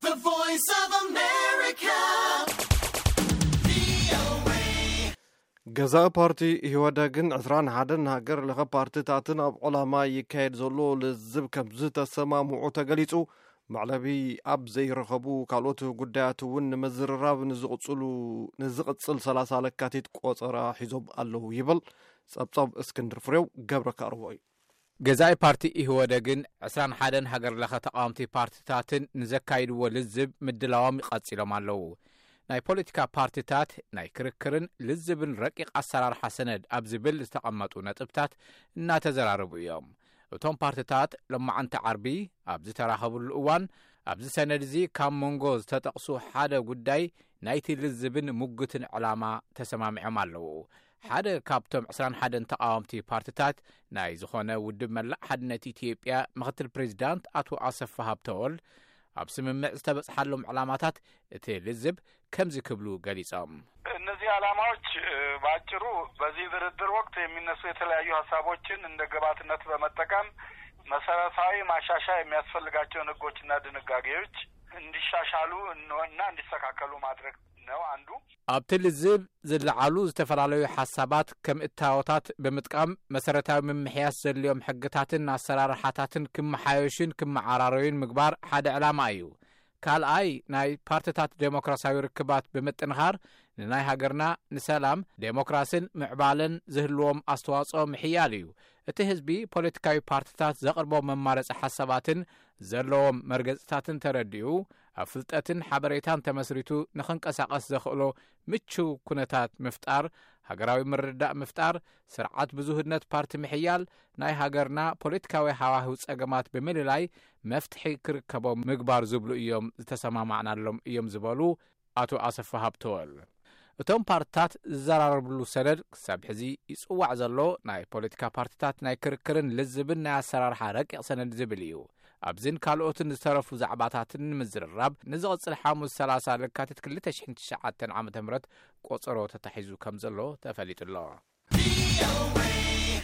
The Voice of America. ገዛኢ ፓርቲ ይወደግን 11 ሃገር ለኸ ፓርቲታትን ኣብ ዑላማ ይካየድ ዘሎ ልዝብ ከም ዝተሰማምዑ ተገሊጹ ማዕለቢ ኣብ ዘይረኸቡ ካልኦት ጉዳያት እውን ንመዝርራብ ንዝቕጽል 30 ለካቲት ቆጸራ ሒዞም ኣለዉ ይብል ጸብጻብ እስክንድር ፍሬው ገብረ ካርቦ እዩ። ገዛኢ ፓርቲ ይወደግን 21 ሃገር ለኸ ተቃዋምቲ ፓርቲታትን ንዘካይድዎ ልዝብ ምድላዎም ይቐጺሎም ኣለዉ። ናይ ፖለቲካ ፓርቲታት ናይ ክርክርን ልዝብን ረቂቕ ኣሰራርሓ ሰነድ ኣብ ዝብል ዝተቐመጡ ነጥብታት እናተዘራረቡ እዮም። እቶም ፓርቲታት ሎማዓንቲ ዓርቢ ኣብ ዝተራኸቡሉ እዋን ኣብዚ ሰነድ እዚ ካብ መንጎ ዝተጠቕሱ ሓደ ጉዳይ ናይቲ ልዝብን ሙግትን ዕላማ ተሰማሚዖም ኣለዉ። ሓደ ካብቶም 21 ተቃዋምቲ ፓርቲታት ናይ ዝኾነ ውድብ መላእ ሓድነት ኢትዮጵያ ምክትል ፕሬዚዳንት አቶ ኣሰፋ ሃብተወልድ ኣብ ስምምዕ ዝተበጽሐሎም ዕላማታት እቲ ልዝብ ከምዚ ክብሉ ገሊጾም። እነዚህ ዓላማዎች ባጭሩ በዚህ ድርድር ወቅት የሚነሱ የተለያዩ ሐሳቦችን እንደ ግብዓትነት በመጠቀም መሰረታዊ ማሻሻያ የሚያስፈልጋቸውን ሕጎችና ድንጋጌዎች እንዲሻሻሉ እና እንዲስተካከሉ ማድረግ ነው አንዱ። ኣብቲ ልዝብ ዝለዓሉ ዝተፈላለዩ ሐሳባት ከም እታወታት በመጥቀም መሰረታዊ ምምሕያሽ ዘልዮም ሕግታትን ኣሰራርሓታትን ክመሓየሽን ክመዓራረዩን ምግባር ሓደ ዕላማ እዩ። ካልኣይ ናይ ፓርቲታት ዴሞክራሲያዊ ርክባት ብምጥንኻር ንናይ ሃገርና ንሰላም ዴሞክራሲን ምዕባልን ዝህልዎም ኣስተዋጽኦ ምሕያል እዩ። እቲ ህዝቢ ፖለቲካዊ ፓርቲታት ዘቕርቦም መማረፂ ሓሳባትን ዘለዎም መርገጽታትን ተረዲኡ ኣብ ፍልጠትን ሓበሬታን ተመስሪቱ ንኽንቀሳቐስ ዘኽእሎ ምቹው ኩነታት ምፍጣር፣ ሃገራዊ ምርዳእ ምፍጣር፣ ስርዓት ብዙህነት ፓርቲ ምሕያል፣ ናይ ሃገርና ፖለቲካዊ ሃዋህው ጸገማት ብምልላይ መፍትሒ ክርከቦም ምግባር ዝብሉ እዮም ዝተሰማማዕናሎም እዮም ዝበሉ ኣቶ ኣሰፋ ሃብተወልድ። እቶም ፓርቲታት ዝዘራረብሉ ሰነድ ክሳብ ሕዚ ይጽዋዕ ዘሎ ናይ ፖለቲካ ፓርቲታት ናይ ክርክርን ልዝብን ናይ ኣሰራርሓ ረቂቕ ሰነድ ዝብል እዩ። ኣብዝን ካልኦትን ዝተረፉ ዛዕባታትን ንምዝርራብ ንዝቕጽል 30 ለካቲት 2009 ዓ.ም ቆጸሮ ተታሒዙ ከም ዘሎ ተፈሊጡሎ።